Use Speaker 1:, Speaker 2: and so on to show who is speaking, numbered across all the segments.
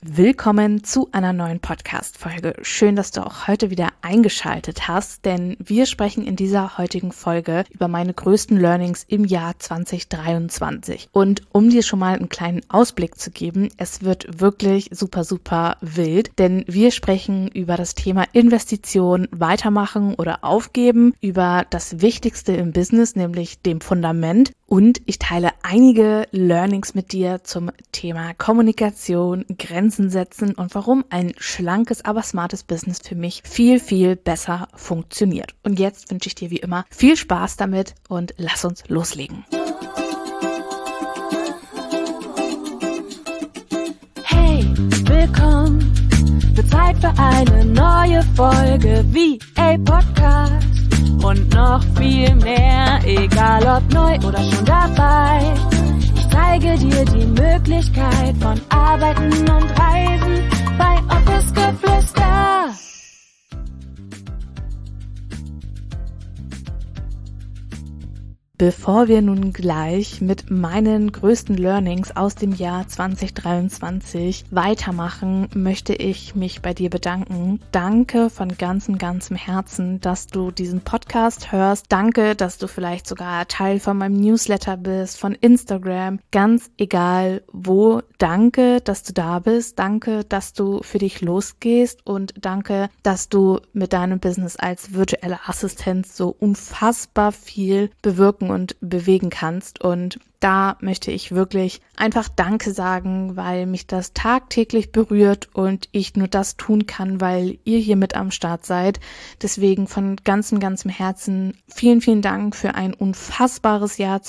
Speaker 1: Willkommen zu einer neuen Podcast-Folge. Schön, dass du auch heute wieder eingeschaltet hast, denn wir sprechen in dieser heutigen Folge über meine größten Learnings im Jahr 2023. Und um dir schon mal einen kleinen Ausblick zu geben, es wird wirklich super, super wild, denn wir sprechen über das Thema Investition, weitermachen oder aufgeben, über das Wichtigste im Business, nämlich dem Fundament. Und ich teile einige Learnings mit dir zum Thema Kommunikation, Grenzen setzen und warum ein schlankes, aber smartes Business für mich viel, viel besser funktioniert. Und jetzt wünsche ich dir wie immer viel Spaß damit und lass uns loslegen.
Speaker 2: Hey, willkommen. Wird Zeit für eine neue Folge VA Podcast. Und noch viel mehr, egal ob neu oder schon dabei. Ich zeige dir die Möglichkeit von Arbeiten und Reisen bei Office Geflüster.
Speaker 1: Bevor wir nun gleich mit meinen größten Learnings aus dem Jahr 2023 weitermachen, möchte ich mich bei dir bedanken. Danke von ganzem Herzen, dass du diesen Podcast hörst. Danke, dass du vielleicht sogar Teil von meinem Newsletter bist, von Instagram. Ganz egal wo. Danke, dass du da bist. Danke, dass du für dich losgehst. Und danke, dass du mit deinem Business als virtuelle Assistenz so unfassbar viel bewirken und bewegen kannst. Und da möchte ich wirklich einfach Danke sagen, weil mich das tagtäglich berührt und ich nur das tun kann, weil ihr hier mit am Start seid. Deswegen von ganzem Herzen vielen, vielen Dank für ein unfassbares Jahr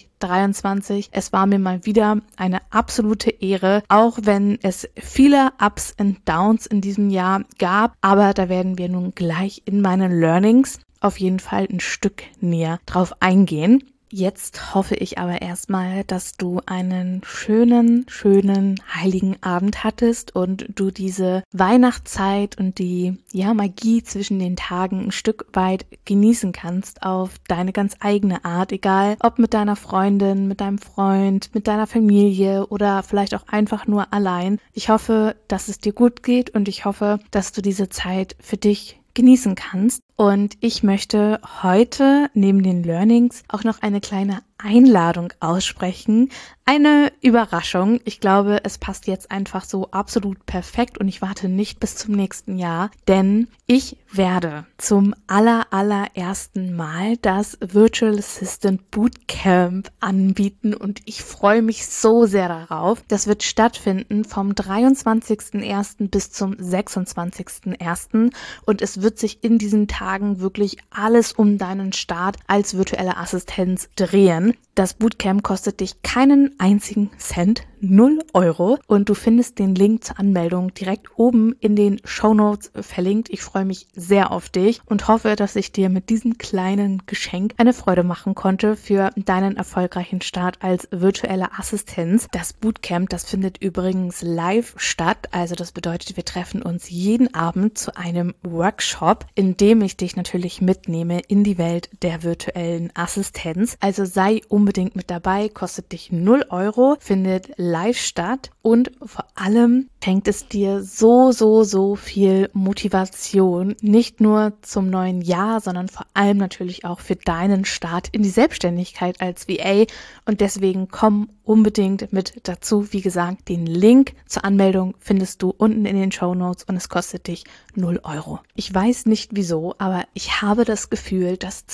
Speaker 1: 2023. Es war mir mal wieder eine absolute Ehre, auch wenn es viele Ups und Downs in diesem Jahr gab. Aber da werden wir nun gleich in meinen Learnings auf jeden Fall ein Stück näher drauf eingehen. Jetzt hoffe ich aber erstmal, dass du einen schönen, heiligen Abend hattest und du diese Weihnachtszeit und die Magie zwischen den Tagen ein Stück weit genießen kannst auf deine ganz eigene Art, egal ob mit deiner Freundin, mit deinem Freund, mit deiner Familie oder vielleicht auch einfach nur allein. Ich hoffe, dass es dir gut geht und ich hoffe, dass du diese Zeit für dich genießen kannst. Und ich möchte heute neben den Learnings auch noch eine kleine Einladung aussprechen. Eine Überraschung. Ich glaube, es passt jetzt einfach so absolut perfekt und ich warte nicht bis zum nächsten Jahr, denn ich werde zum allerersten Mal das Virtual Assistant Bootcamp anbieten und ich freue mich so sehr darauf. Das wird stattfinden vom 23.01. bis zum 26.01. und es wird sich in diesen Tagen wirklich alles um deinen Start als virtuelle Assistenz drehen. Das Bootcamp kostet dich keinen einzigen Cent, 0 Euro und du findest den Link zur Anmeldung direkt oben in den Shownotes verlinkt. Ich freue mich sehr auf dich und hoffe, dass ich dir mit diesem kleinen Geschenk eine Freude machen konnte für deinen erfolgreichen Start als virtuelle Assistenz. Das Bootcamp, das findet übrigens live statt, also das bedeutet, wir treffen uns jeden Abend zu einem Workshop, in dem ich dich natürlich mitnehme in die Welt der virtuellen Assistenz. Also sei unbedingt mit dabei, kostet dich 0 Euro, findet live statt und vor allem schenkt es dir so viel Motivation, nicht nur zum neuen Jahr, sondern vor allem natürlich auch für deinen Start in die Selbstständigkeit als VA und deswegen komm unbedingt mit dazu. Wie gesagt, den Link zur Anmeldung findest du unten in den Shownotes und es kostet dich 0 Euro. Ich weiß nicht wieso, aber ich habe das Gefühl, dass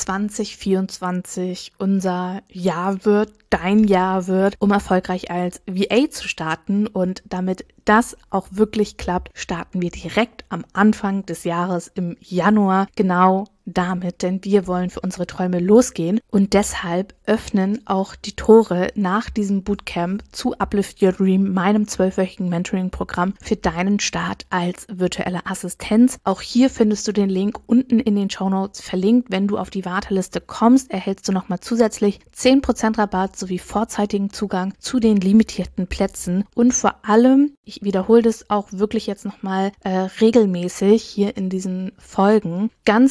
Speaker 1: 2024 unser Jahr wird, dein Jahr wird, um erfolgreich als VA zu starten und damit das auch wirklich klappt, starten wir direkt am Anfang des Jahres im Januar genau damit, denn wir wollen für unsere Träume losgehen und deshalb öffnen auch die Tore nach diesem Bootcamp zu Uplift Your Dream, meinem 12-wöchigen Mentoring-Programm für deinen Start als virtuelle Assistenz. Auch hier findest du den Link unten in den Shownotes verlinkt. Wenn du auf die Warteliste kommst, erhältst du nochmal zusätzlich 10% Rabatt sowie vorzeitigen Zugang zu den limitierten Plätzen und vor allem, ich wiederhole das auch wirklich jetzt nochmal regelmäßig hier in diesen Folgen, ganz wichtig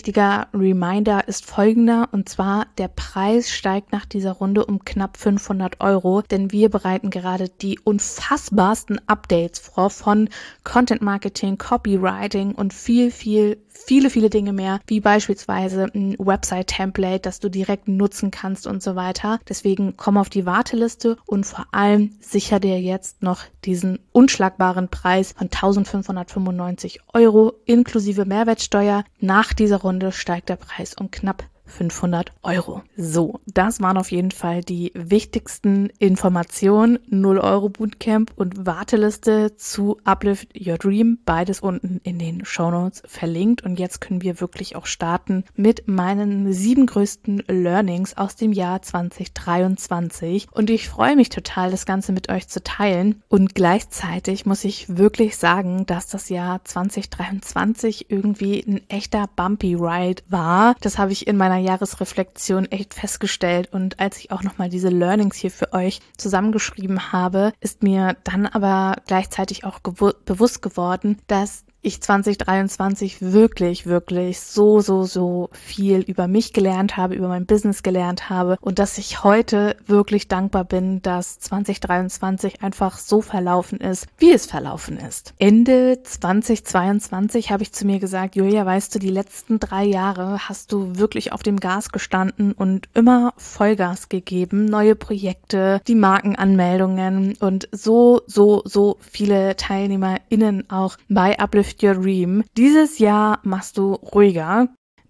Speaker 1: wichtiger Reminder ist folgender, und zwar der Preis steigt nach dieser Runde um knapp 500 €, denn wir bereiten gerade die unfassbarsten Updates vor von Content Marketing, Copywriting und viele Dinge mehr, wie beispielsweise ein Website-Template, das du direkt nutzen kannst und so weiter. Deswegen komm auf die Warteliste und vor allem sicher dir jetzt noch diesen unschlagbaren Preis von 1.595 € inklusive Mehrwertsteuer. Nach dieser Runde steigt der Preis um knapp 500 €. So, das waren auf jeden Fall die wichtigsten Informationen. 0 € Bootcamp und Warteliste zu Uplift Your Dream. Beides unten in den Shownotes verlinkt. Und jetzt können wir wirklich auch starten mit meinen 7 größten Learnings aus dem Jahr 2023. Und ich freue mich total, das Ganze mit euch zu teilen. Und gleichzeitig muss ich wirklich sagen, dass das Jahr 2023 irgendwie ein echter Bumpy Ride war. Das habe ich in meiner Jahresreflexion echt festgestellt, und als ich auch nochmal diese Learnings hier für euch zusammengeschrieben habe, ist mir dann aber gleichzeitig auch bewusst geworden, dass ich 2023 wirklich so viel über mich gelernt habe, über mein Business gelernt habe, und dass ich heute wirklich dankbar bin, dass 2023 einfach so verlaufen ist, wie es verlaufen ist. Ende 2022 habe ich zu mir gesagt, Julia, weißt du, die letzten 3 Jahre hast du wirklich auf dem Gas gestanden und immer Vollgas gegeben, neue Projekte, die Markenanmeldungen und so viele TeilnehmerInnen auch bei Uplift Your Dream. Dieses Jahr machst du ruhiger.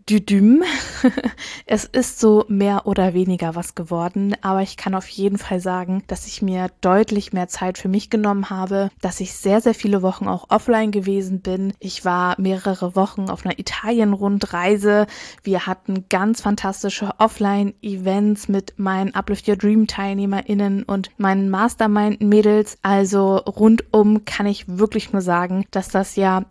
Speaker 1: Es ist so mehr oder weniger was geworden, aber ich kann auf jeden Fall sagen, dass ich mir deutlich mehr Zeit für mich genommen habe, dass ich sehr viele Wochen auch offline gewesen bin. Ich war mehrere Wochen auf einer Italien-Rundreise. Wir hatten ganz fantastische Offline-Events mit meinen Uplift Your Dream TeilnehmerInnen und meinen Mastermind-Mädels. Also rundum kann ich wirklich nur sagen, dass das Jahr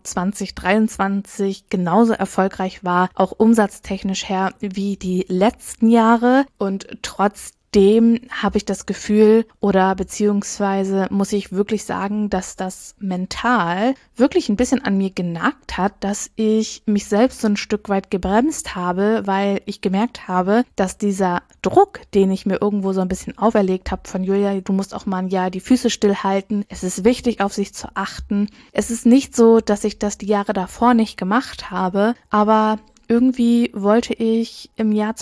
Speaker 1: 2023 genauso erfolgreich war, auch umsatztechnisch her, wie die letzten Jahre, und trotzdem habe ich das Gefühl, oder beziehungsweise muss ich wirklich sagen, dass das mental wirklich ein bisschen an mir genagt hat, dass ich mich selbst so ein Stück weit gebremst habe, weil ich gemerkt habe, dass dieser Druck, den ich mir irgendwo so ein bisschen auferlegt habe von Julia, du musst auch mal ein Jahr die Füße stillhalten, es ist wichtig, auf sich zu achten. Es ist nicht so, dass ich das die Jahre davor nicht gemacht habe, aber irgendwie wollte ich im Jahr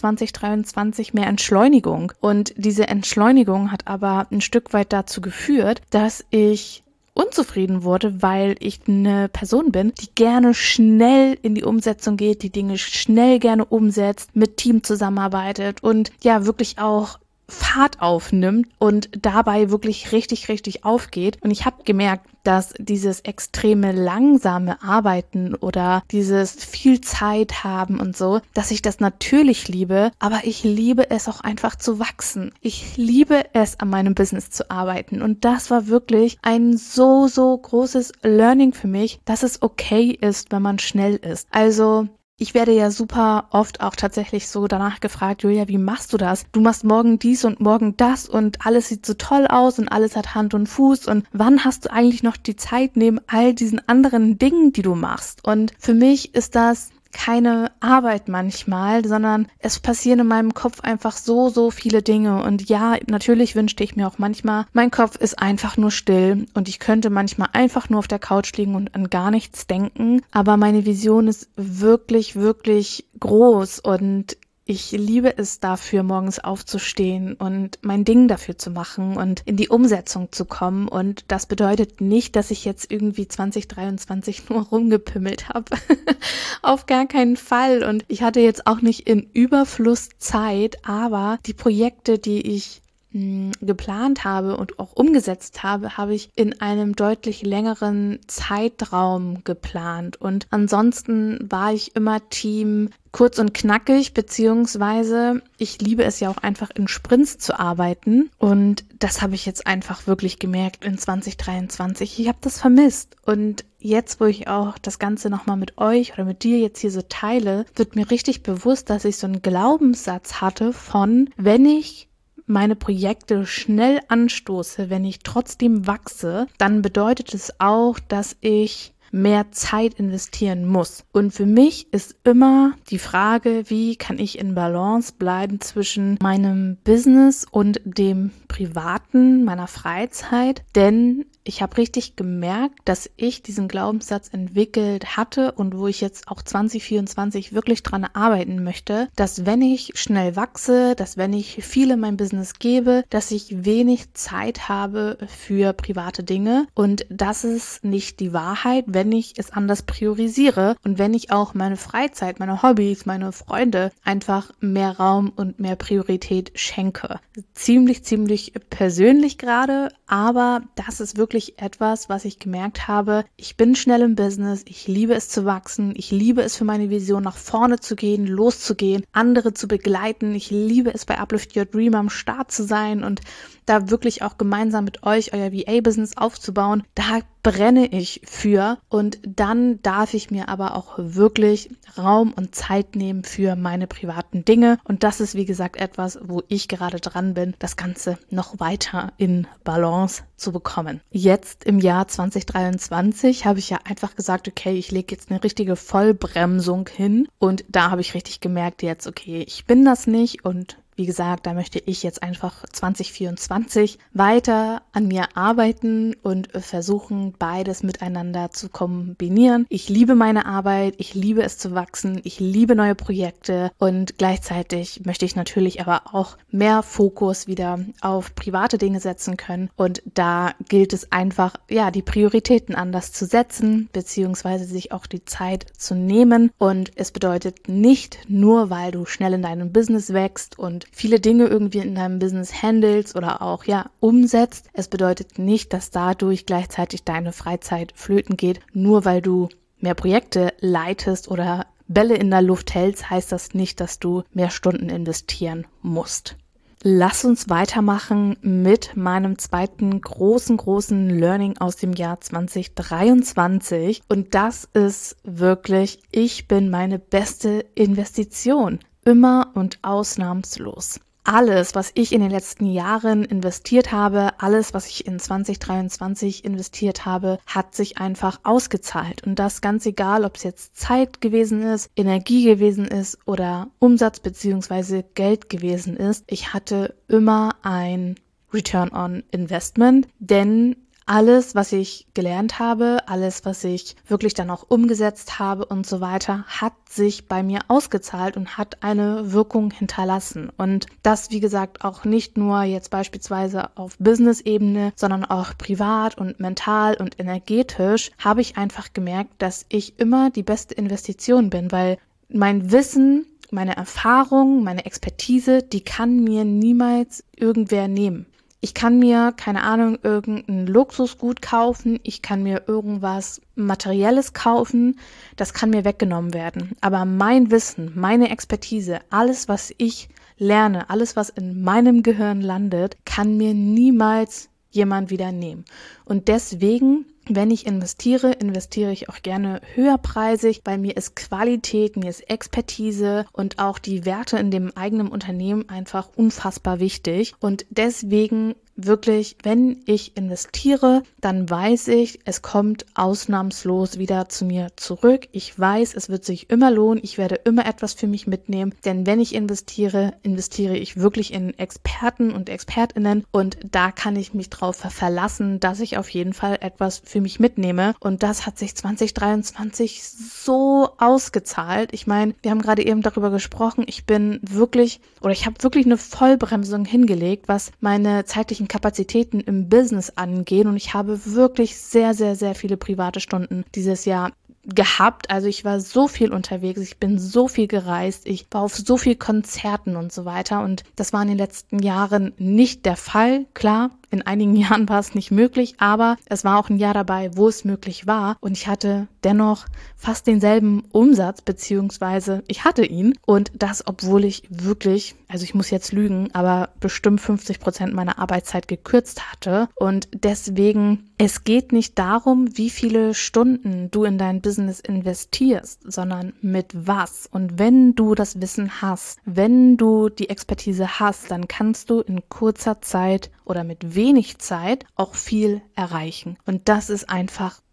Speaker 1: 2023 mehr Entschleunigung, und diese Entschleunigung hat aber ein Stück weit dazu geführt, dass ich unzufrieden wurde, weil ich eine Person bin, die gerne schnell in die Umsetzung geht, die Dinge schnell gerne umsetzt, mit Team zusammenarbeitet und ja wirklich auch Fahrt aufnimmt und dabei wirklich richtig aufgeht. Und ich habe gemerkt, dass dieses extreme langsame Arbeiten oder dieses viel Zeit haben und so, dass ich das natürlich liebe, aber ich liebe es auch einfach zu wachsen. Ich liebe es, an meinem Business zu arbeiten, und das war wirklich ein so großes Learning für mich, dass es okay ist, wenn man schnell ist. Also ich werde ja super oft auch tatsächlich so danach gefragt, Julia, wie machst du das? Du machst morgen dies und morgen das und alles sieht so toll aus und alles hat Hand und Fuß, und wann hast du eigentlich noch die Zeit neben all diesen anderen Dingen, die du machst? Und für mich ist das keine Arbeit manchmal, sondern es passieren in meinem Kopf einfach so viele Dinge. Und ja, natürlich wünschte ich mir auch manchmal, mein Kopf ist einfach nur still und ich könnte manchmal einfach nur auf der Couch liegen und an gar nichts denken. Aber meine Vision ist wirklich groß, und ich liebe es dafür, morgens aufzustehen und mein Ding dafür zu machen und in die Umsetzung zu kommen. Und das bedeutet nicht, dass ich jetzt irgendwie 2023 nur rumgepimmelt habe. Auf gar keinen Fall. Und ich hatte jetzt auch nicht in Überfluss Zeit, aber die Projekte, die ich geplant habe und auch umgesetzt habe, habe ich in einem deutlich längeren Zeitraum geplant. Und ansonsten war ich immer Team kurz und knackig, beziehungsweise ich liebe es ja auch einfach in Sprints zu arbeiten. Und das habe ich jetzt einfach wirklich gemerkt in 2023. Ich habe das vermisst. Und jetzt, wo ich auch das Ganze nochmal mit euch oder mit dir jetzt hier so teile, wird mir richtig bewusst, dass ich so einen Glaubenssatz hatte von, wenn ich meine Projekte schnell anstoße, wenn ich trotzdem wachse, dann bedeutet es auch, dass ich mehr Zeit investieren muss. Und für mich ist immer die Frage, wie kann ich in Balance bleiben zwischen meinem Business und dem Privaten, meiner Freizeit, denn ich habe richtig gemerkt, dass ich diesen Glaubenssatz entwickelt hatte und wo ich jetzt auch 2024 wirklich dran arbeiten möchte, dass wenn ich schnell wachse, dass wenn ich viel in mein Business gebe, dass ich wenig Zeit habe für private Dinge, und das ist nicht die Wahrheit, wenn ich es anders priorisiere und wenn ich auch meine Freizeit, meine Hobbys, meine Freunde einfach mehr Raum und mehr Priorität schenke. Ziemlich persönlich gerade, aber das ist wirklich etwas, was ich gemerkt habe. Ich bin schnell im Business, ich liebe es zu wachsen, ich liebe es für meine Vision nach vorne zu gehen, loszugehen, andere zu begleiten. Ich liebe es bei Uplift Your Dream am Start zu sein und da wirklich auch gemeinsam mit euch euer VA-Business aufzubauen. Da brenne ich für, und dann darf ich mir aber auch wirklich Raum und Zeit nehmen für meine privaten Dinge, und das ist wie gesagt etwas, wo ich gerade dran bin, das Ganze noch weiter in Balance zu bekommen. Jetzt im Jahr 2023 habe ich ja einfach gesagt, okay, ich lege jetzt eine richtige Vollbremsung hin, und da habe ich richtig gemerkt jetzt, okay, ich bin das nicht, und wie gesagt, da möchte ich jetzt einfach 2024 weiter an mir arbeiten und versuchen, beides miteinander zu kombinieren. Ich liebe meine Arbeit, ich liebe es zu wachsen, ich liebe neue Projekte, und gleichzeitig möchte ich natürlich aber auch mehr Fokus wieder auf private Dinge setzen können, und da gilt es einfach, ja, die Prioritäten anders zu setzen, beziehungsweise sich auch die Zeit zu nehmen, und es bedeutet nicht nur, weil du schnell in deinem Business wächst und viele Dinge irgendwie in deinem Business handelst oder auch umsetzt. Es bedeutet nicht, dass dadurch gleichzeitig deine Freizeit flöten geht. Nur weil du mehr Projekte leitest oder Bälle in der Luft hältst, heißt das nicht, dass du mehr Stunden investieren musst. Lass uns weitermachen mit meinem zweiten großen Learning aus dem Jahr 2023. Und das ist wirklich, ich bin meine beste Investition. Immer und ausnahmslos. Alles, was ich in den letzten Jahren investiert habe, alles, was ich in 2023 investiert habe, hat sich einfach ausgezahlt. Und das ganz egal, ob es jetzt Zeit gewesen ist, Energie gewesen ist oder Umsatz bzw. Geld gewesen ist. Ich hatte immer ein Return on Investment, denn alles, was ich gelernt habe, alles, was ich wirklich dann auch umgesetzt habe und so weiter, hat sich bei mir ausgezahlt und hat eine Wirkung hinterlassen. Und das, wie gesagt, auch nicht nur jetzt beispielsweise auf Business-Ebene, sondern auch privat und mental und energetisch habe ich einfach gemerkt, dass ich immer die beste Investition bin, weil mein Wissen, meine Erfahrung, meine Expertise, die kann mir niemals irgendwer nehmen. Ich kann mir, keine Ahnung, irgendein Luxusgut kaufen, ich kann mir irgendwas Materielles kaufen, das kann mir weggenommen werden. Aber mein Wissen, meine Expertise, alles, was ich lerne, alles, was in meinem Gehirn landet, kann mir niemals jemand wieder nehmen. Und deswegen, wenn ich investiere ich auch gerne höherpreisig, weil mir ist Qualität, mir ist Expertise und auch die Werte in dem eigenen Unternehmen einfach unfassbar wichtig. Und deswegen wirklich, wenn ich investiere, dann weiß ich, es kommt ausnahmslos wieder zu mir zurück. Ich weiß, es wird sich immer lohnen. Ich werde immer etwas für mich mitnehmen. Denn wenn ich investiere ich wirklich in Experten und ExpertInnen. Und da kann ich mich drauf verlassen, dass ich auf jeden Fall etwas für mich mitnehme. Und das hat sich 2023 so ausgezahlt. Ich meine, wir haben gerade eben darüber gesprochen. Ich habe wirklich eine Vollbremsung hingelegt, was meine zeitlichen Kapazitäten im Business angehen, und ich habe wirklich sehr viele private Stunden dieses Jahr gehabt. Also ich war so viel unterwegs, ich bin so viel gereist, ich war auf so viel Konzerten und so weiter, und das war in den letzten Jahren nicht der Fall. Klar, in einigen Jahren war es nicht möglich, aber es war auch ein Jahr dabei, wo es möglich war, und ich hatte dennoch fast denselben Umsatz, beziehungsweise ich hatte ihn, und das, obwohl ich wirklich, also ich muss jetzt lügen, aber bestimmt 50% meiner Arbeitszeit gekürzt hatte. Und deswegen, es geht nicht darum, wie viele Stunden du in dein Business investierst, sondern mit was. Und wenn du das Wissen hast, wenn du die Expertise hast, dann kannst du in kurzer Zeit oder mit wenig Zeit auch viel erreichen. Und das ist einfach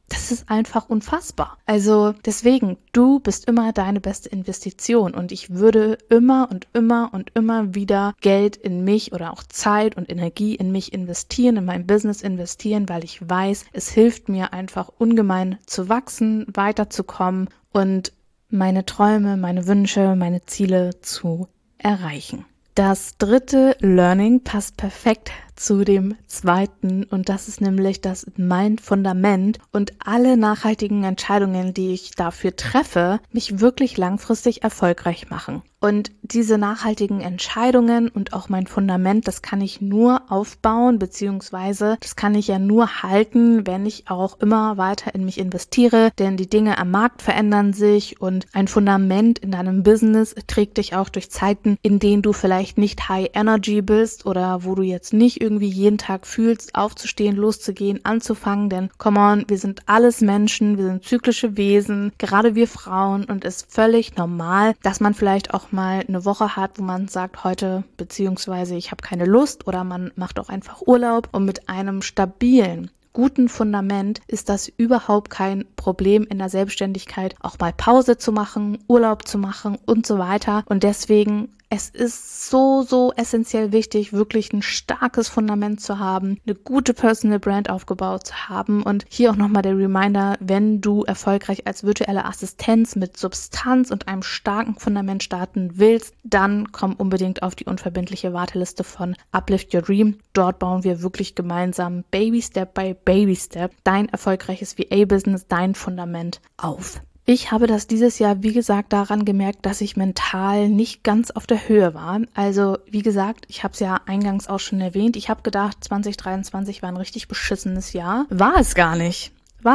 Speaker 1: Das ist einfach unfassbar. Also deswegen, du bist immer deine beste Investition und ich würde immer und immer und immer wieder Geld in mich oder auch Zeit und Energie in mich investieren, in mein Business investieren, weil ich weiß, es hilft mir einfach ungemein zu wachsen, weiterzukommen und meine Träume, meine Wünsche, meine Ziele zu erreichen. Das dritte Learning passt perfekt zu dem zweiten und das ist nämlich, dass mein Fundament und alle nachhaltigen Entscheidungen, die ich dafür treffe, mich wirklich langfristig erfolgreich machen. Und diese nachhaltigen Entscheidungen und auch mein Fundament, das kann ich nur aufbauen, beziehungsweise das kann ich ja nur halten, wenn ich auch immer weiter in mich investiere, denn die Dinge am Markt verändern sich und ein Fundament in deinem Business trägt dich auch durch Zeiten, in denen du vielleicht nicht High Energy bist oder wo du jetzt nicht irgendwie jeden Tag fühlst, aufzustehen, loszugehen, anzufangen, denn come on, wir sind alles Menschen, wir sind zyklische Wesen, gerade wir Frauen und es ist völlig normal, dass man vielleicht auch mal eine Woche hat, wo man sagt, heute beziehungsweise ich habe keine Lust oder man macht auch einfach Urlaub und mit einem stabilen, guten Fundament ist das überhaupt kein Problem in der Selbstständigkeit, auch mal Pause zu machen, Urlaub zu machen und so weiter und deswegen es ist so essentiell wichtig, wirklich ein starkes Fundament zu haben, eine gute Personal Brand aufgebaut zu haben und hier auch nochmal der Reminder, wenn du erfolgreich als virtuelle Assistenz mit Substanz und einem starken Fundament starten willst, dann komm unbedingt auf die unverbindliche Warteliste von Uplift Your Dream. Dort bauen wir wirklich gemeinsam Baby Step by Baby Step dein erfolgreiches VA-Business, dein Fundament auf. Ich habe das dieses Jahr, wie gesagt, daran gemerkt, dass ich mental nicht ganz auf der Höhe war. Also, wie gesagt, ich habe es ja eingangs auch schon erwähnt. Ich habe gedacht, 2023 war ein richtig beschissenes Jahr. War es gar nicht.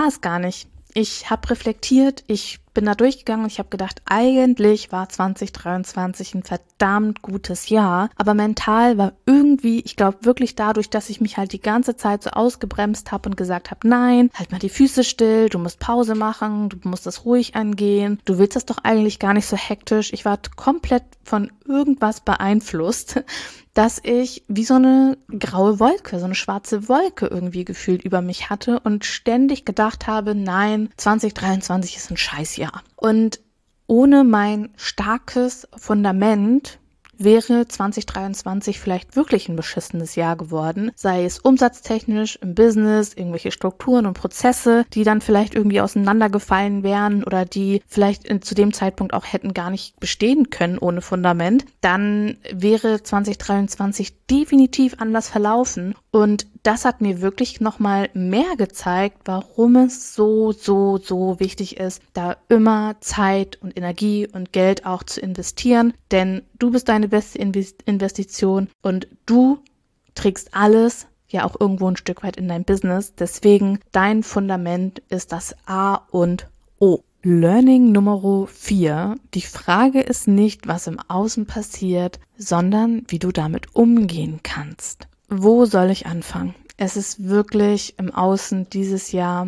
Speaker 1: Ich habe reflektiert, ich bin da durchgegangen und ich habe gedacht, eigentlich war 2023 ein verdammt gutes Jahr, aber mental war irgendwie, ich glaube wirklich dadurch, dass ich mich halt die ganze Zeit so ausgebremst habe und gesagt habe, nein, halt mal die Füße still, du musst Pause machen, du musst das ruhig angehen, du willst das doch eigentlich gar nicht so hektisch. Ich war komplett von irgendwas beeinflusst, dass ich wie so eine graue Wolke, so eine schwarze Wolke irgendwie gefühlt über mich hatte und ständig gedacht habe, nein, 2023 ist ein Scheißjahr. Und ohne mein starkes Fundament wäre 2023 vielleicht wirklich ein beschissenes Jahr geworden, sei es umsatztechnisch, im Business, irgendwelche Strukturen und Prozesse, die dann vielleicht irgendwie auseinandergefallen wären oder die vielleicht zu dem Zeitpunkt auch hätten gar nicht bestehen können ohne Fundament, dann wäre 2023 definitiv anders verlaufen und das hat mir wirklich nochmal mehr gezeigt, warum es so wichtig ist, da immer Zeit und Energie und Geld auch zu investieren, denn du bist deine beste Investition und du trägst alles ja auch irgendwo ein Stück weit in dein Business. Deswegen, dein Fundament ist das A und O. Learning Nummer 4. Die Frage ist nicht, was im Außen passiert, sondern wie du damit umgehen kannst. Wo soll ich anfangen? Es ist wirklich im Außen dieses Jahr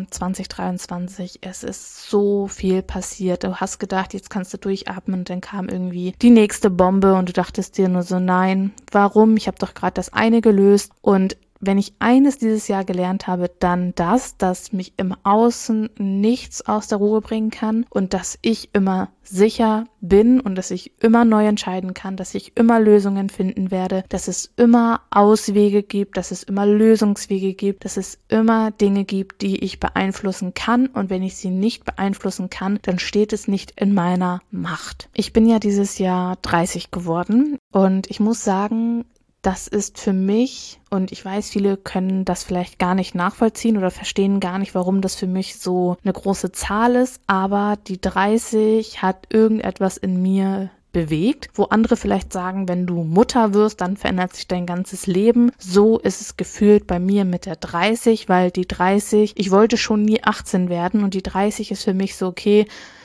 Speaker 1: 2023, es ist so viel passiert. Du hast gedacht, jetzt kannst du durchatmen und dann kam irgendwie die nächste Bombe und du dachtest dir nur so, nein, warum? Ich habe doch gerade das eine gelöst und wenn ich eines dieses Jahr gelernt habe, dann das, dass mich im Außen nichts aus der Ruhe bringen kann und dass ich immer sicher bin und dass ich immer neu entscheiden kann, dass ich immer Lösungen finden werde, dass es immer Auswege gibt, dass es immer Lösungswege gibt, dass es immer Dinge gibt, die ich beeinflussen kann und wenn ich sie nicht beeinflussen kann, dann steht es nicht in meiner Macht. Ich bin ja dieses Jahr 30 geworden und ich muss sagen, das ist für mich, und ich weiß, viele können das vielleicht gar nicht nachvollziehen oder verstehen gar nicht, warum das für mich so eine große Zahl ist, aber die 30 hat irgendetwas in mir bewegt, wo andere vielleicht sagen, wenn du Mutter wirst, dann verändert sich dein ganzes Leben. So ist es gefühlt bei mir mit der 30, weil die 30, ich wollte schon nie 18 werden und die 30 ist für mich so, okay,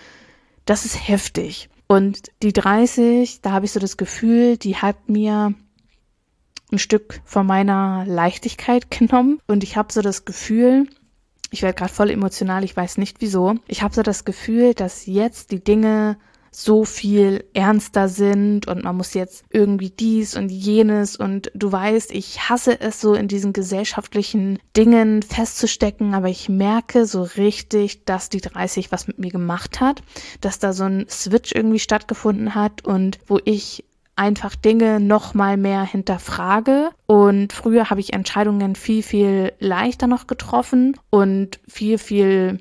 Speaker 1: das ist heftig. Und die 30, da habe ich so das Gefühl, die hat mir ein Stück von meiner Leichtigkeit genommen und ich habe so das Gefühl, ich werde gerade voll emotional, ich weiß nicht wieso, ich habe so das Gefühl, dass jetzt die Dinge so viel ernster sind und man muss jetzt irgendwie dies und jenes und du weißt, ich hasse es so in diesen gesellschaftlichen Dingen festzustecken, aber ich merke so richtig, dass die 30 was mit mir gemacht hat, dass da so ein Switch irgendwie stattgefunden hat und wo ich einfach Dinge noch mal mehr hinterfrage und früher habe ich Entscheidungen viel, viel leichter noch getroffen und viel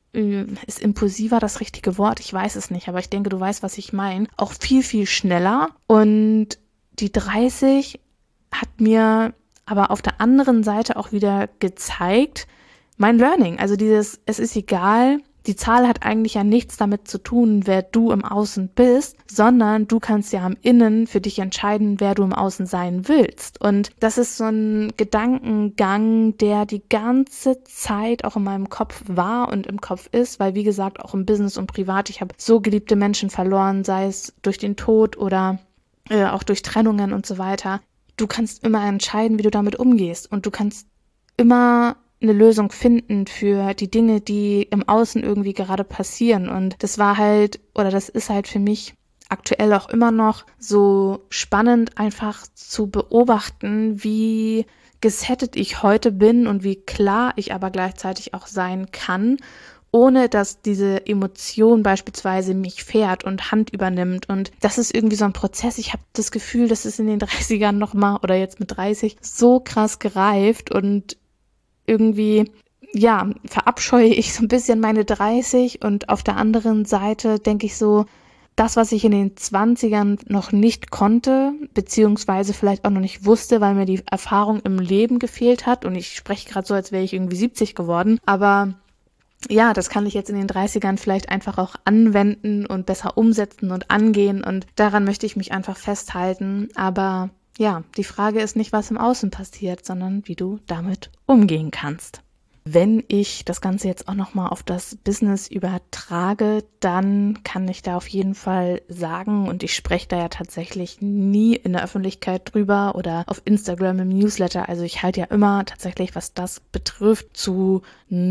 Speaker 1: ist impulsiver das richtige Wort? Ich weiß es nicht, aber ich denke, du weißt, was ich meine. Auch viel, viel schneller. Und die 30 hat mir aber auf der anderen Seite auch wieder gezeigt, mein Learning. Also dieses, es ist egal, die Zahl hat eigentlich ja nichts damit zu tun, wer du im Außen bist, sondern du kannst ja im Innen für dich entscheiden, wer du im Außen sein willst. Und das ist so ein Gedankengang, der die ganze Zeit auch in meinem Kopf war und im Kopf ist, weil wie gesagt, auch im Business und privat, ich habe so geliebte Menschen verloren, sei es durch den Tod oder auch durch Trennungen und so weiter. Du kannst immer entscheiden, wie du damit umgehst und du kannst immer eine Lösung finden für die Dinge, die im Außen irgendwie gerade passieren. Und das war halt, oder das ist halt für mich aktuell auch immer noch so spannend, einfach zu beobachten, wie gesettet ich heute bin und wie klar ich aber gleichzeitig auch sein kann, ohne dass diese Emotion beispielsweise mich fährt und Hand übernimmt. Und das ist irgendwie so ein Prozess. Ich habe das Gefühl, das ist in den 30ern nochmal oder jetzt mit 30 so krass gereift und irgendwie, ja, verabscheue ich so ein bisschen meine 30 und auf der anderen Seite denke ich so, das, was ich in den 20ern noch nicht konnte, beziehungsweise vielleicht auch noch nicht wusste, weil mir die Erfahrung im Leben gefehlt hat und ich spreche gerade so, als wäre ich irgendwie 70 geworden, aber ja, das kann ich jetzt in den 30ern vielleicht einfach auch anwenden und besser umsetzen und angehen und daran möchte ich mich einfach festhalten, aber ja, die Frage ist nicht, was im Außen passiert, sondern wie du damit umgehen kannst. Wenn ich das Ganze jetzt auch nochmal auf das Business übertrage, dann kann ich da auf jeden Fall sagen, und ich spreche da ja tatsächlich nie in der Öffentlichkeit drüber oder auf Instagram im Newsletter, also ich halte ja immer tatsächlich, was das betrifft, zu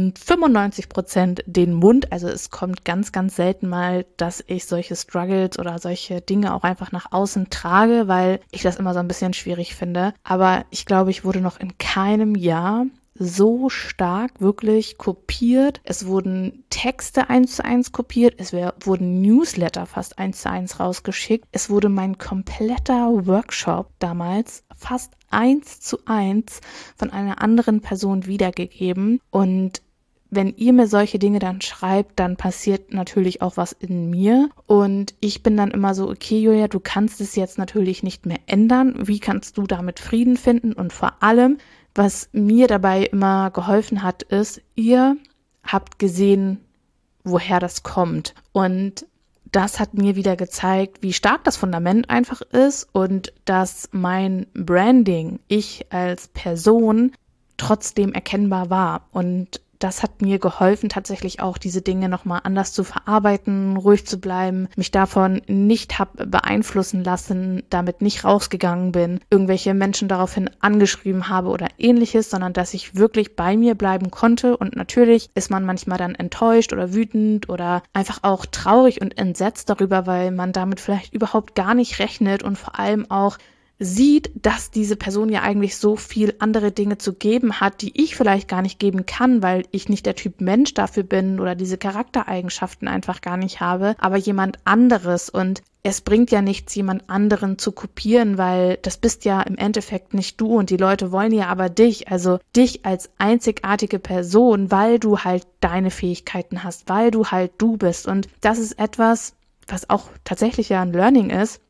Speaker 1: 95% den Mund, also es kommt ganz, ganz selten mal, dass ich solche Struggles oder solche Dinge auch einfach nach außen trage, weil ich das immer so ein bisschen schwierig finde, aber ich glaube, ich wurde noch in keinem Jahr so stark wirklich kopiert. Es wurden Texte 1:1 kopiert, wurden Newsletter fast 1:1 rausgeschickt. Es wurde mein kompletter Workshop damals fast 1:1 von einer anderen Person wiedergegeben. Und wenn ihr mir solche Dinge dann schreibt, dann passiert natürlich auch was in mir. Und ich bin dann immer so, okay, Julia, du kannst es jetzt natürlich nicht mehr ändern. Wie kannst du damit Frieden finden? Und vor allem, was mir dabei immer geholfen hat, ist, ihr habt gesehen, woher das kommt. Und das hat mir wieder gezeigt, wie stark das Fundament einfach ist und dass mein Branding, ich als Person, trotzdem erkennbar war. Und das hat mir geholfen, tatsächlich auch diese Dinge nochmal anders zu verarbeiten, ruhig zu bleiben, mich davon nicht habe beeinflussen lassen, damit nicht rausgegangen bin, irgendwelche Menschen daraufhin angeschrieben habe oder ähnliches, sondern dass ich wirklich bei mir bleiben konnte. Und natürlich ist man manchmal dann enttäuscht oder wütend oder einfach auch traurig und entsetzt darüber, weil man damit vielleicht überhaupt gar nicht rechnet und vor allem auch sieht, dass diese Person ja eigentlich so viel andere Dinge zu geben hat, die ich vielleicht gar nicht geben kann, weil ich nicht der Typ Mensch dafür bin oder diese Charaktereigenschaften einfach gar nicht habe, aber jemand anderes. Und es bringt ja nichts, jemand anderen zu kopieren, weil das bist ja im Endeffekt nicht du und die Leute wollen ja aber dich, also dich als einzigartige Person, weil du halt deine Fähigkeiten hast, weil du halt du bist. Und das ist etwas, was auch tatsächlich ja ein Learning ist,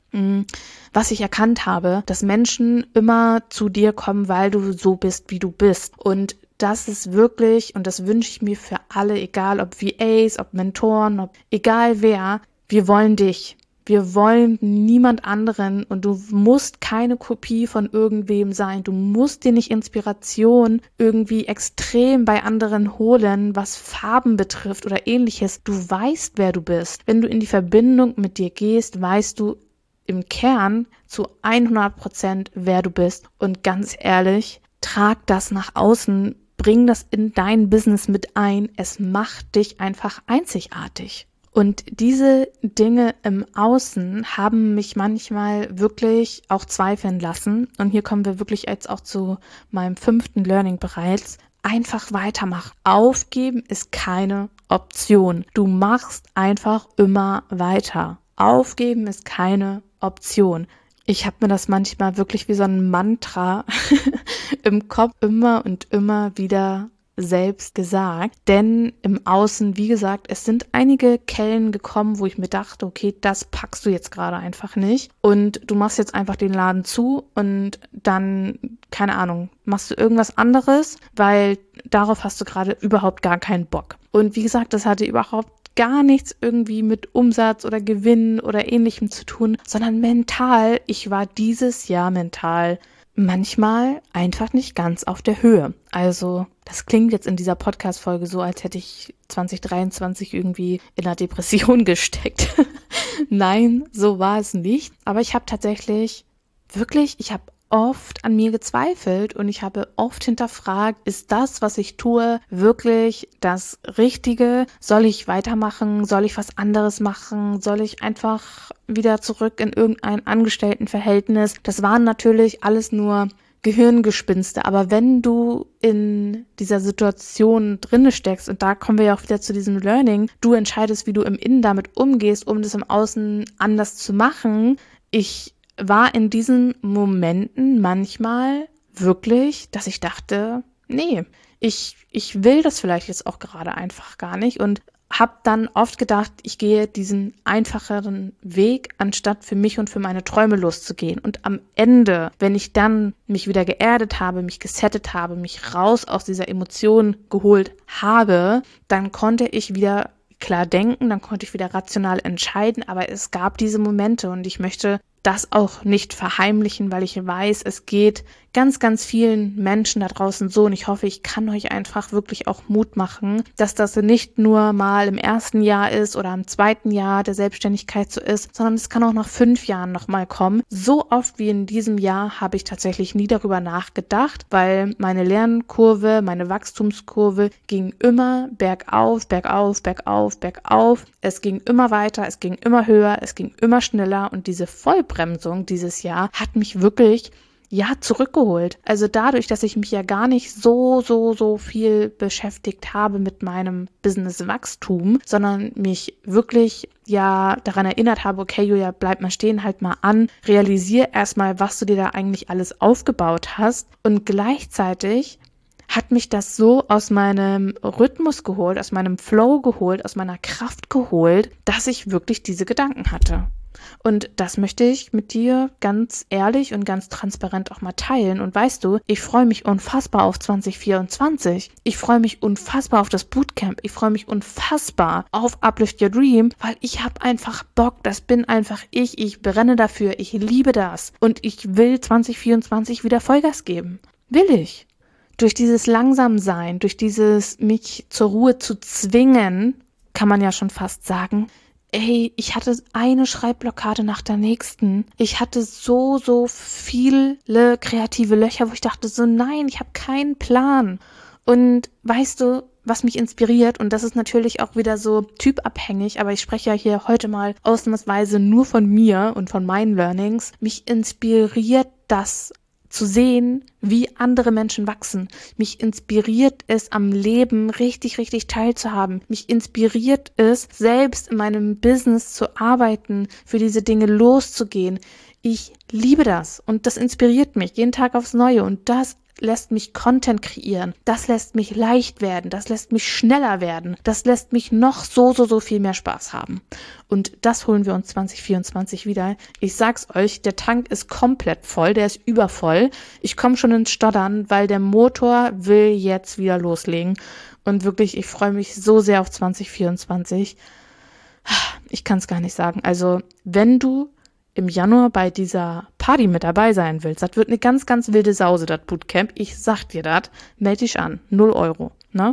Speaker 1: was ich erkannt habe, dass Menschen immer zu dir kommen, weil du so bist, wie du bist. Und das ist wirklich, und das wünsche ich mir für alle, egal ob VAs, ob Mentoren, egal wer, wir wollen dich. Wir wollen niemand anderen und du musst keine Kopie von irgendwem sein. Du musst dir nicht Inspiration irgendwie extrem bei anderen holen, was Farben betrifft oder ähnliches. Du weißt, wer du bist. Wenn du in die Verbindung mit dir gehst, weißt du im Kern zu 100%, wer du bist. Und ganz ehrlich, trag das nach außen, bring das in dein Business mit ein. Es macht dich einfach einzigartig. Und diese Dinge im Außen haben mich manchmal wirklich auch zweifeln lassen. Und hier kommen wir wirklich jetzt auch zu meinem 5. Learning bereits. Einfach weitermachen. Aufgeben ist keine Option. Du machst einfach immer weiter. Aufgeben ist keine Option. Ich habe mir das manchmal wirklich wie so ein Mantra im Kopf immer und immer wieder selbst gesagt, denn im Außen, wie gesagt, es sind einige Kellen gekommen, wo ich mir dachte, okay, das packst du jetzt gerade einfach nicht und du machst jetzt einfach den Laden zu und dann, keine Ahnung, machst du irgendwas anderes, weil darauf hast du gerade überhaupt gar keinen Bock. Und wie gesagt, das hatte überhaupt gar nichts irgendwie mit Umsatz oder Gewinn oder Ähnlichem zu tun, sondern mental. Ich war dieses Jahr mental manchmal einfach nicht ganz auf der Höhe. Also das klingt jetzt in dieser Podcast-Folge so, als hätte ich 2023 irgendwie in einer Depression gesteckt. Nein, so war es nicht. Aber ich habe tatsächlich ich habe oft an mir gezweifelt und ich habe oft hinterfragt, ist das, was ich tue, wirklich das Richtige? Soll ich weitermachen? Soll ich was anderes machen? Soll ich einfach wieder zurück in irgendein Angestelltenverhältnis? Das waren natürlich alles nur Gehirngespinste, aber wenn du in dieser Situation drinne steckst, und da kommen wir ja auch wieder zu diesem Learning, du entscheidest, wie du im Innen damit umgehst, um das im Außen anders zu machen. Ich war in diesen Momenten manchmal wirklich, dass ich dachte, nee, ich will das vielleicht jetzt auch gerade einfach gar nicht und habe dann oft gedacht, ich gehe diesen einfacheren Weg, anstatt für mich und für meine Träume loszugehen. Und am Ende, wenn ich dann mich wieder geerdet habe, mich gesettet habe, mich raus aus dieser Emotion geholt habe, dann konnte ich wieder klar denken, dann konnte ich wieder rational entscheiden, aber es gab diese Momente und ich möchte das auch nicht verheimlichen, weil ich weiß, es geht ganz, ganz vielen Menschen da draußen so und ich hoffe, ich kann euch einfach wirklich auch Mut machen, dass das nicht nur mal im 1. Jahr ist oder im 2. Jahr der Selbstständigkeit so ist, sondern es kann auch nach 5 Jahren nochmal kommen. So oft wie in diesem Jahr habe ich tatsächlich nie darüber nachgedacht, weil meine Lernkurve, meine Wachstumskurve ging immer bergauf, bergauf, bergauf, bergauf. Es ging immer weiter, es ging immer höher, es ging immer schneller und diese Vollbremsung dieses Jahr hat mich wirklich zurückgeholt. Also dadurch, dass ich mich ja gar nicht so viel beschäftigt habe mit meinem Business-Wachstum, sondern mich wirklich daran erinnert habe, okay, Julia, bleib mal stehen, halt mal an, realisier erstmal, was du dir da eigentlich alles aufgebaut hast und gleichzeitig hat mich das so aus meinem Rhythmus geholt, aus meinem Flow geholt, aus meiner Kraft geholt, dass ich wirklich diese Gedanken hatte. Und das möchte ich mit dir ganz ehrlich und ganz transparent auch mal teilen. Und weißt du, ich freue mich unfassbar auf 2024. Ich freue mich unfassbar auf das Bootcamp. Ich freue mich unfassbar auf Uplift Your Dream, weil ich habe einfach Bock. Das bin einfach ich. Ich brenne dafür. Ich liebe das. Und ich will 2024 wieder Vollgas geben. Will ich. Durch dieses Langsamsein, durch dieses mich zur Ruhe zu zwingen, kann man ja schon fast sagen, ich hatte eine Schreibblockade nach der nächsten. Ich hatte so viele kreative Löcher, wo ich dachte so, nein, ich habe keinen Plan. Und weißt du, was mich inspiriert? Und das ist natürlich auch wieder so typabhängig, aber ich spreche ja hier heute mal ausnahmsweise nur von mir und von meinen Learnings. Mich inspiriert das zu sehen, wie andere Menschen wachsen. Mich inspiriert es, am Leben richtig teilzuhaben. Mich inspiriert es, selbst in meinem Business zu arbeiten, für diese Dinge loszugehen. Ich liebe das und das inspiriert mich jeden Tag aufs Neue und das lässt mich Content kreieren. Das lässt mich leicht werden. Das lässt mich schneller werden. Das lässt mich noch so viel mehr Spaß haben. Und das holen wir uns 2024 wieder. Ich sag's euch, der Tank ist komplett voll. Der ist übervoll. Ich komme schon ins Stottern, weil der Motor will jetzt wieder loslegen. Und wirklich, ich freue mich so sehr auf 2024. Ich kann es gar nicht sagen. Also, wenn du im Januar bei dieser Party mit dabei sein willst, das wird eine ganz wilde Sause, das Bootcamp. Ich sag dir das, melde dich an, 0 Euro, ne?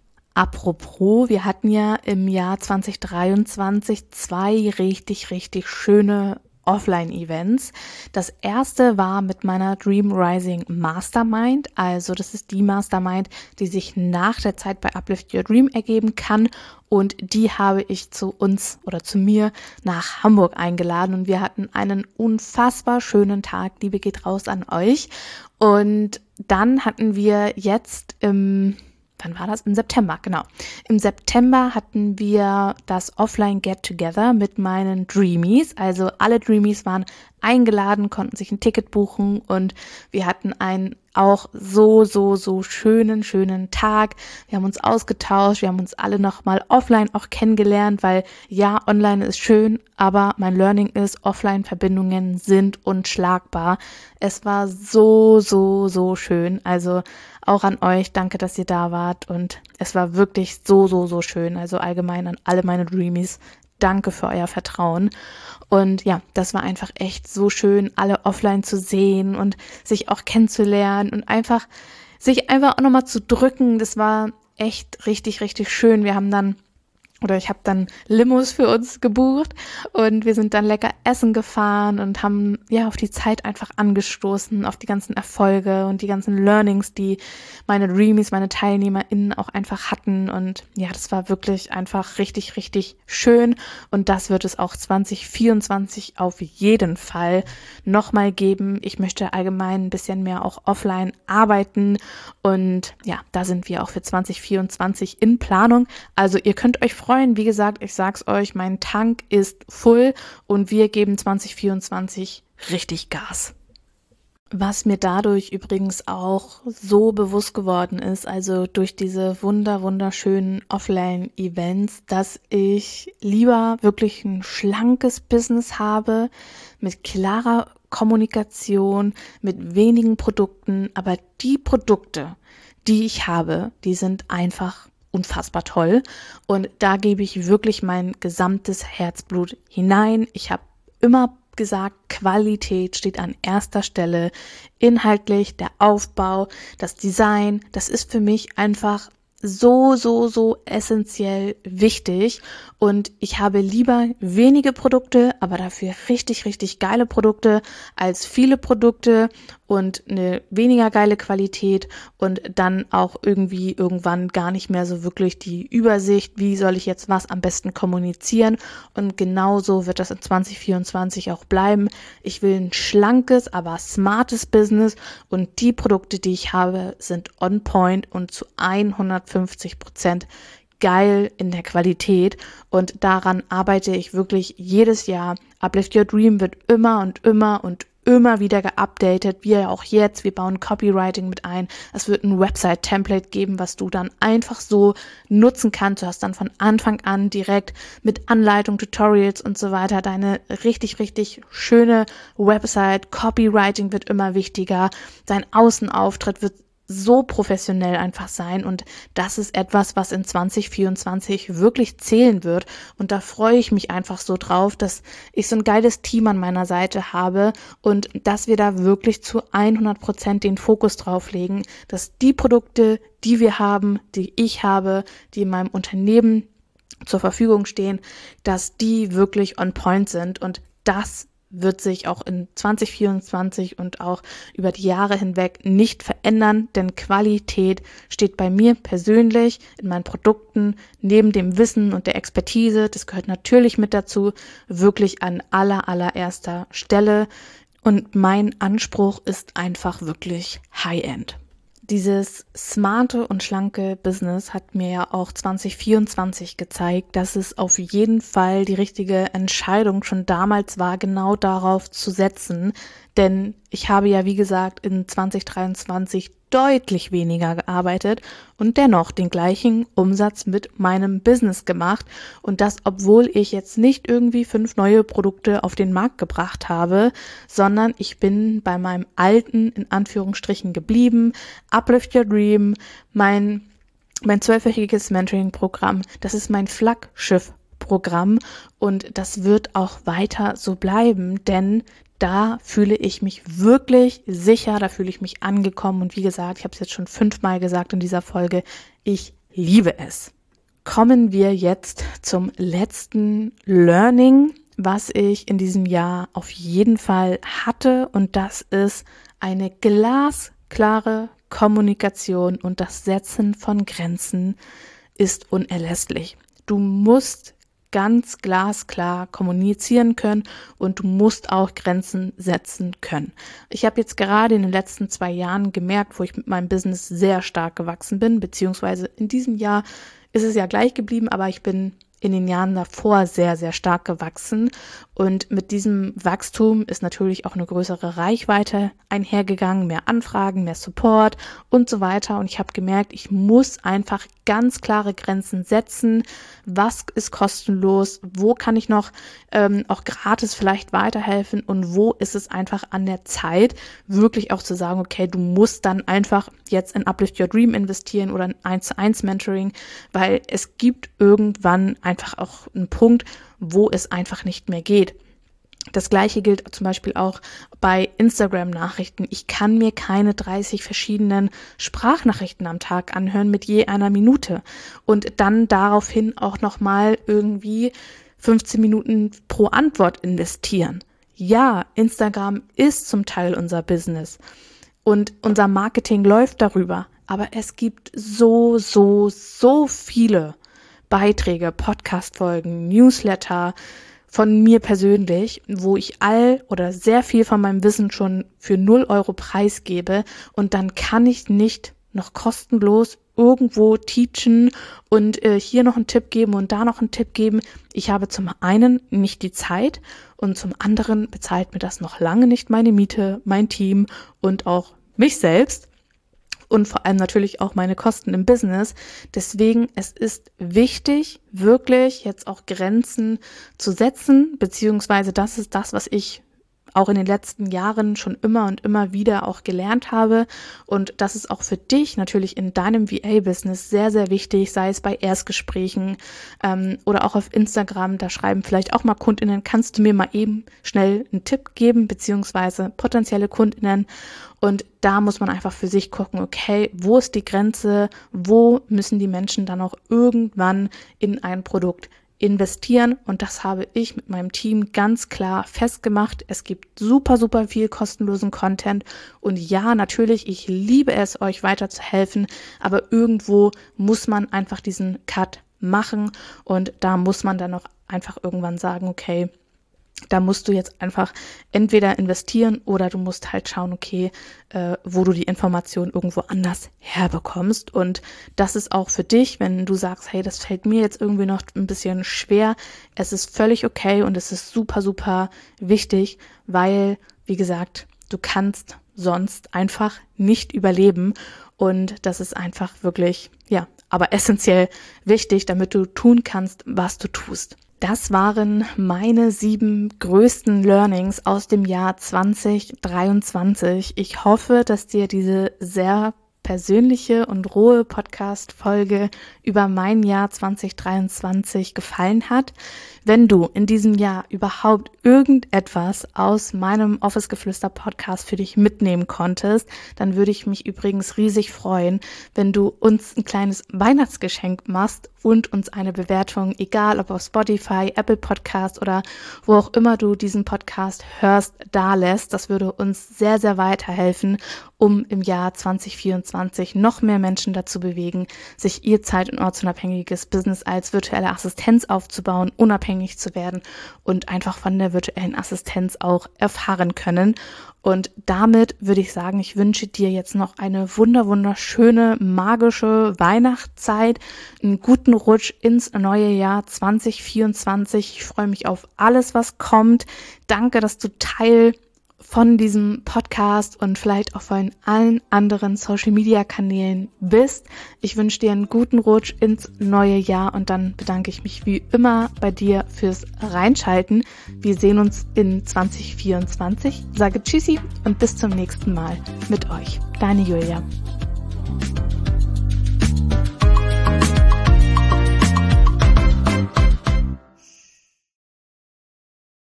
Speaker 1: Apropos, wir hatten ja im Jahr 2023 2 richtig schöne Offline-Events. Das erste war mit meiner Dream Rising Mastermind. Also das ist die Mastermind, die sich nach der Zeit bei Uplift Your Dream ergeben kann. Und die habe ich zu mir nach Hamburg eingeladen. Und wir hatten einen unfassbar schönen Tag. Liebe geht raus an euch. Und dann hatten wir jetzt wann war das? Im September, genau. Im September hatten wir das Offline Get-Together mit meinen Dreamies. Also alle Dreamies waren eingeladen, konnten sich ein Ticket buchen und wir hatten einen auch so schönen Tag. Wir haben uns ausgetauscht, wir haben uns alle nochmal offline auch kennengelernt, weil ja, online ist schön, aber mein Learning ist, Offline-Verbindungen sind unschlagbar. Es war so schön. Also auch an euch, danke, dass ihr da wart und es war wirklich so schön. Also allgemein an alle meine Dreamies, danke für euer Vertrauen. Und ja, das war einfach echt so schön, alle offline zu sehen und sich auch kennenzulernen und sich einfach auch nochmal zu drücken. Das war echt richtig schön. Ich habe dann Limos für uns gebucht und wir sind dann lecker essen gefahren und haben ja auf die Zeit einfach angestoßen, auf die ganzen Erfolge und die ganzen Learnings, die meine Dreamies, meine TeilnehmerInnen auch einfach hatten. Und ja, das war wirklich einfach richtig schön und das wird es auch 2024 auf jeden Fall nochmal geben. Ich möchte allgemein ein bisschen mehr auch offline arbeiten und ja, da sind wir auch für 2024 in Planung. Also ihr könnt euch freuen. Wie gesagt, ich sag's euch, mein Tank ist voll und wir geben 2024 richtig Gas. Was mir dadurch übrigens auch so bewusst geworden ist, also durch diese wunderschönen Offline-Events, dass ich lieber wirklich ein schlankes Business habe, mit klarer Kommunikation, mit wenigen Produkten, aber die Produkte, die ich habe, die sind einfach unfassbar toll und da gebe ich wirklich mein gesamtes Herzblut hinein. Ich habe immer gesagt, Qualität steht an erster Stelle, inhaltlich, der Aufbau, das Design, das ist für mich einfach so essentiell wichtig und ich habe lieber wenige Produkte, aber dafür richtig geile Produkte als viele Produkte und eine weniger geile Qualität und dann auch irgendwann gar nicht mehr so wirklich die Übersicht, wie soll ich jetzt was am besten kommunizieren und genauso wird das in 2024 auch bleiben. Ich will ein schlankes, aber smartes Business und die Produkte, die ich habe, sind on point und zu 150% geil in der Qualität und daran arbeite ich wirklich jedes Jahr. Uplift Your Dream wird immer wieder geupdatet, wie auch jetzt. Wir bauen Copywriting mit ein. Es wird ein Website-Template geben, was du dann einfach so nutzen kannst. Du hast dann von Anfang an direkt mit Anleitung, Tutorials und so weiter deine richtig schöne Website. Copywriting wird immer wichtiger. Dein Außenauftritt wird so professionell einfach sein und das ist etwas, was in 2024 wirklich zählen wird und da freue ich mich einfach so drauf, dass ich so ein geiles Team an meiner Seite habe und dass wir da wirklich zu 100% den Fokus drauf legen, dass die Produkte, die wir haben, die ich habe, die in meinem Unternehmen zur Verfügung stehen, dass die wirklich on point sind und das wird sich auch in 2024 und auch über die Jahre hinweg nicht verändern, denn Qualität steht bei mir persönlich in meinen Produkten neben dem Wissen und der Expertise, das gehört natürlich mit dazu, wirklich an allererster Stelle und mein Anspruch ist einfach wirklich High-End. Dieses smarte und schlanke Business hat mir ja auch 2024 gezeigt, dass es auf jeden Fall die richtige Entscheidung schon damals war, genau darauf zu setzen. Denn ich habe ja, wie gesagt, in 2023 deutlich weniger gearbeitet und dennoch den gleichen Umsatz mit meinem Business gemacht. Und das, obwohl ich jetzt nicht irgendwie 5 neue Produkte auf den Markt gebracht habe, sondern ich bin bei meinem alten, in Anführungsstrichen, geblieben. Uplift Your Dream, mein 12-wöchiges Mentoring-Programm, das ist mein Flaggschiff-Programm und das wird auch weiter so bleiben, denn da fühle ich mich wirklich sicher, da fühle ich mich angekommen und wie gesagt, ich habe es jetzt schon 5-mal gesagt in dieser Folge, ich liebe es. Kommen wir jetzt zum letzten Learning was ich in diesem Jahr auf jeden Fall hatte, und das ist eine glasklare Kommunikation, und das Setzen von Grenzen ist unerlässlich. Du musst ganz glasklar kommunizieren können und du musst auch Grenzen setzen können. Ich habe jetzt gerade in den letzten 2 Jahren gemerkt, wo ich mit meinem Business sehr stark gewachsen bin, beziehungsweise in diesem Jahr ist es ja gleich geblieben, aber ich bin in den Jahren davor sehr, sehr stark gewachsen, und mit diesem Wachstum ist natürlich auch eine größere Reichweite einhergegangen, mehr Anfragen, mehr Support und so weiter, und ich habe gemerkt, ich muss einfach ganz klare Grenzen setzen. Was ist kostenlos? Wo kann ich noch auch gratis vielleicht weiterhelfen? Und wo ist es einfach an der Zeit, wirklich auch zu sagen, okay, du musst dann einfach jetzt in Uplift Your Dream investieren oder ein 1:1 Mentoring, weil es gibt irgendwann einfach auch einen Punkt, wo es einfach nicht mehr geht. Das Gleiche gilt zum Beispiel auch bei Instagram-Nachrichten. Ich kann mir keine 30 verschiedenen Sprachnachrichten am Tag anhören mit je einer Minute und dann daraufhin auch nochmal irgendwie 15 Minuten pro Antwort investieren. Ja, Instagram ist zum Teil unser Business und unser Marketing läuft darüber, aber es gibt so viele Beiträge, Podcast-Folgen, Newsletter von mir persönlich, wo ich sehr viel von meinem Wissen schon für 0 € preisgebe, und dann kann ich nicht noch kostenlos irgendwo teachen und hier noch einen Tipp geben und da noch einen Tipp geben. Ich habe zum einen nicht die Zeit und zum anderen bezahlt mir das noch lange nicht meine Miete, mein Team und auch mich selbst. Und vor allem natürlich auch meine Kosten im Business. Deswegen, es ist wichtig, wirklich jetzt auch Grenzen zu setzen, beziehungsweise das ist das, was ich auch in den letzten Jahren schon immer und immer wieder auch gelernt habe. Und das ist auch für dich natürlich in deinem VA-Business sehr, sehr wichtig, sei es bei Erstgesprächen oder auch auf Instagram. Da schreiben vielleicht auch mal KundInnen, kannst du mir mal eben schnell einen Tipp geben, beziehungsweise potenzielle KundInnen. Und da muss man einfach für sich gucken, okay, wo ist die Grenze, wo müssen die Menschen dann auch irgendwann in ein Produkt investieren, und das habe ich mit meinem Team ganz klar festgemacht. Es gibt super viel kostenlosen Content, und ja, natürlich, ich liebe es, euch weiterzuhelfen, aber irgendwo muss man einfach diesen Cut machen, und da muss man dann auch einfach irgendwann sagen, okay, da musst du jetzt einfach entweder investieren oder du musst halt schauen, okay, wo du die Information irgendwo anders herbekommst. Und das ist auch für dich, wenn du sagst, hey, das fällt mir jetzt irgendwie noch ein bisschen schwer. Es ist völlig okay und es ist super wichtig, weil, wie gesagt, du kannst sonst einfach nicht überleben. Und das ist einfach wirklich, ja, aber essentiell wichtig, damit du tun kannst, was du tust. Das waren meine 7 größten Learnings aus dem Jahr 2023. Ich hoffe, dass dir diese sehr persönliche und rohe Podcast-Folge über mein Jahr 2023 gefallen hat. Wenn du in diesem Jahr überhaupt irgendetwas aus meinem Office-Geflüster-Podcast für dich mitnehmen konntest, dann würde ich mich übrigens riesig freuen, wenn du uns ein kleines Weihnachtsgeschenk machst und uns eine Bewertung, egal ob auf Spotify, Apple Podcast oder wo auch immer du diesen Podcast hörst, dalässt. Das würde uns sehr, sehr weiterhelfen, um im Jahr 2024 noch mehr Menschen dazu bewegen, sich ihr zeit- und ortsunabhängiges Business als virtuelle Assistenz aufzubauen, unabhängig zu werden und einfach von der virtuellen Assistenz auch erfahren können. Und damit würde ich sagen, ich wünsche dir jetzt noch eine wunderschöne, magische Weihnachtszeit, einen guten Rutsch ins neue Jahr 2024. Ich freue mich auf alles, was kommt. Danke, dass du Teil von diesem Podcast und vielleicht auch von allen anderen Social-Media-Kanälen bist. Ich wünsche dir einen guten Rutsch ins neue Jahr und dann bedanke ich mich wie immer bei dir fürs Reinschalten. Wir sehen uns in 2024. Sage Tschüssi und bis zum nächsten Mal mit euch. Deine Julia.